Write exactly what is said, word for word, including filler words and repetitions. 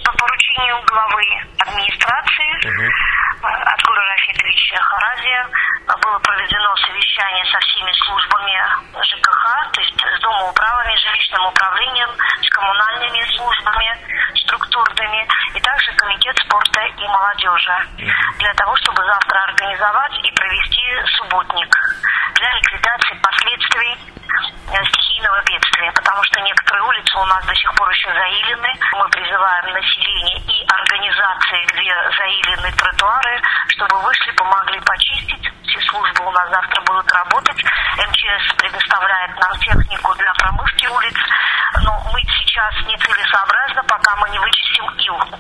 по поручению главы администрации угу. Отгура Рафитовича Харазия было проведено совещание со всеми службами ЖКХ, то есть с домоуправами, жилищным управлением, с коммунальными службами, структурными, и также комитет спорта и молодежи, для того, чтобы завтра организовать и провести субботник для ликвидации последствий стихийного бедствия, потому что некоторые улицы у нас до сих пор еще заилены. Мы призываем население и организации, где заилены тротуары, чтобы вышли, помогли почистить. Все службы у нас завтра будут работать. МЧС предоставляет нам технику для промывки улиц, но мыть сейчас нецелесообразно, пока мы не вычистим ил.